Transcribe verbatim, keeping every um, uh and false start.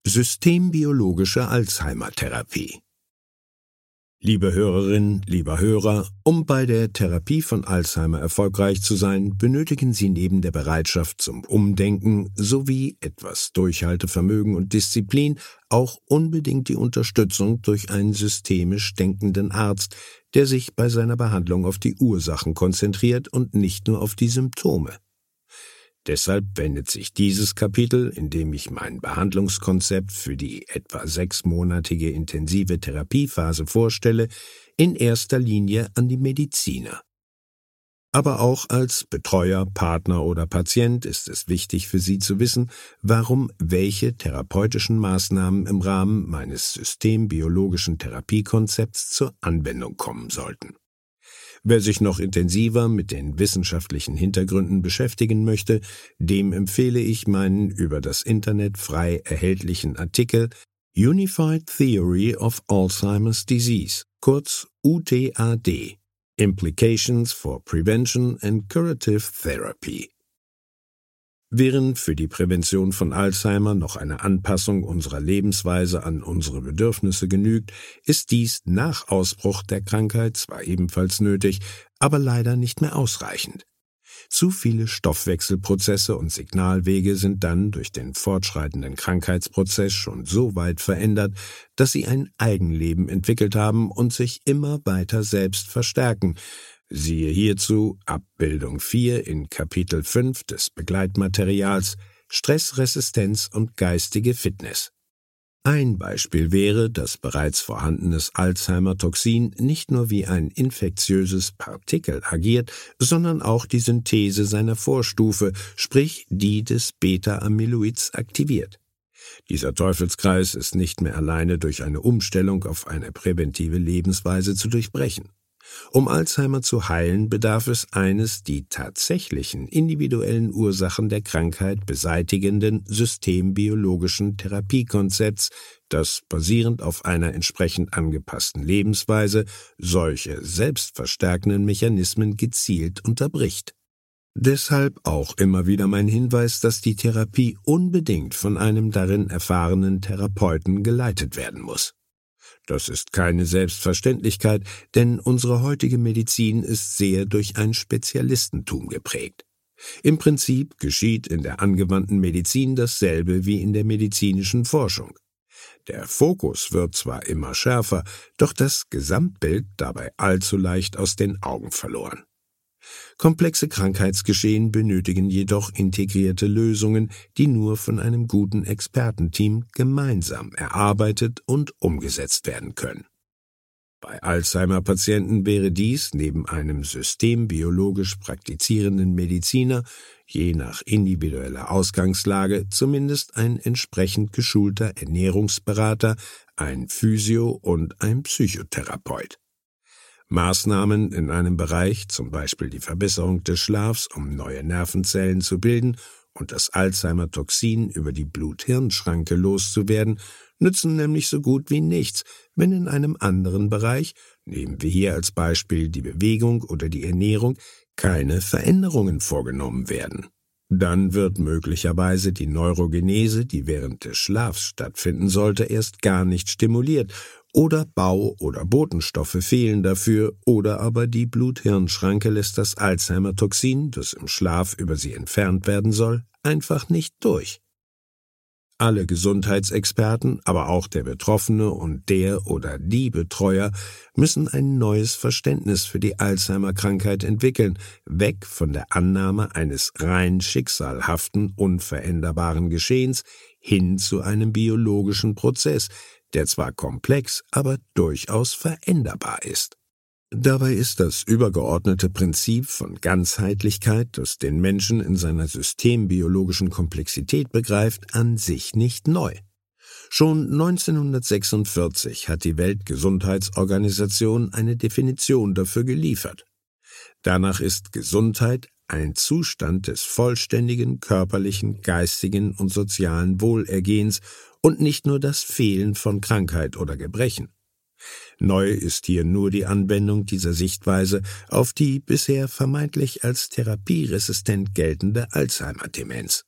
Systembiologische Alzheimer-Therapie. Liebe Hörerinnen, lieber Hörer, um bei der Therapie von Alzheimer erfolgreich zu sein, benötigen Sie neben der Bereitschaft zum Umdenken sowie etwas Durchhaltevermögen und Disziplin auch unbedingt die Unterstützung durch einen systemisch denkenden Arzt, der sich bei seiner Behandlung auf die Ursachen konzentriert und nicht nur auf die Symptome. Deshalb wendet sich dieses Kapitel, in dem ich mein Behandlungskonzept für die etwa sechsmonatige intensive Therapiephase vorstelle, in erster Linie an die Mediziner. Aber auch als Betreuer, Partner oder Patient ist es wichtig für Sie zu wissen, warum welche therapeutischen Maßnahmen im Rahmen meines systembiologischen Therapiekonzepts zur Anwendung kommen sollten. Wer sich noch intensiver mit den wissenschaftlichen Hintergründen beschäftigen möchte, dem empfehle ich meinen über das Internet frei erhältlichen Artikel Unified Theory of Alzheimer's Disease, kurz U T A D, Implications for Prevention and Curative Therapy. Während für die Prävention von Alzheimer noch eine Anpassung unserer Lebensweise an unsere Bedürfnisse genügt, ist dies nach Ausbruch der Krankheit zwar ebenfalls nötig, aber leider nicht mehr ausreichend. Zu viele Stoffwechselprozesse und Signalwege sind dann durch den fortschreitenden Krankheitsprozess schon so weit verändert, dass sie ein Eigenleben entwickelt haben und sich immer weiter selbst verstärken. Siehe hierzu Abbildung vier in Kapitel fünf des Begleitmaterials Stressresistenz und geistige Fitness. Ein Beispiel wäre, dass bereits vorhandenes Alzheimer-Toxin nicht nur wie ein infektiöses Partikel agiert, sondern auch die Synthese seiner Vorstufe, sprich die des Beta-Amyloids, aktiviert. Dieser Teufelskreis ist nicht mehr alleine durch eine Umstellung auf eine präventive Lebensweise zu durchbrechen. Um Alzheimer zu heilen, bedarf es eines die tatsächlichen individuellen Ursachen der Krankheit beseitigenden systembiologischen Therapiekonzepts, das basierend auf einer entsprechend angepassten Lebensweise solche selbstverstärkenden Mechanismen gezielt unterbricht. Deshalb auch immer wieder mein Hinweis, dass die Therapie unbedingt von einem darin erfahrenen Therapeuten geleitet werden muss. Das ist keine Selbstverständlichkeit, denn unsere heutige Medizin ist sehr durch ein Spezialistentum geprägt. Im Prinzip geschieht in der angewandten Medizin dasselbe wie in der medizinischen Forschung. Der Fokus wird zwar immer schärfer, doch das Gesamtbild dabei allzu leicht aus den Augen verloren. Komplexe Krankheitsgeschehen benötigen jedoch integrierte Lösungen, die nur von einem guten Expertenteam gemeinsam erarbeitet und umgesetzt werden können. Bei Alzheimer-Patienten wäre dies neben einem systembiologisch praktizierenden Mediziner, je nach individueller Ausgangslage, zumindest ein entsprechend geschulter Ernährungsberater, ein Physio- und ein Psychotherapeut. Maßnahmen in einem Bereich, zum Beispiel die Verbesserung des Schlafs, um neue Nervenzellen zu bilden und das Alzheimer-Toxin über die Blut-Hirn-Schranke loszuwerden, nützen nämlich so gut wie nichts, wenn in einem anderen Bereich, nehmen wir hier als Beispiel die Bewegung oder die Ernährung, keine Veränderungen vorgenommen werden. Dann wird möglicherweise die Neurogenese, die während des Schlafs stattfinden sollte, erst gar nicht stimuliert, oder Bau- oder Botenstoffe fehlen dafür, oder aber die Blut-Hirn-Schranke lässt das Alzheimer-Toxin, das im Schlaf über sie entfernt werden soll, einfach nicht durch. Alle Gesundheitsexperten, aber auch der Betroffene und der oder die Betreuer müssen ein neues Verständnis für die Alzheimer-Krankheit entwickeln, weg von der Annahme eines rein schicksalhaften, unveränderbaren Geschehens hin zu einem biologischen Prozess, der zwar komplex, aber durchaus veränderbar ist. Dabei ist das übergeordnete Prinzip von Ganzheitlichkeit, das den Menschen in seiner systembiologischen Komplexität begreift, an sich nicht neu. Schon neunzehnhundertsechsundvierzig hat die Weltgesundheitsorganisation eine Definition dafür geliefert. Danach ist Gesundheit ein Zustand des vollständigen körperlichen, geistigen und sozialen Wohlergehens und nicht nur das Fehlen von Krankheit oder Gebrechen. Neu ist hier nur die Anwendung dieser Sichtweise auf die bisher vermeintlich als therapieresistent geltende Alzheimer-Demenz.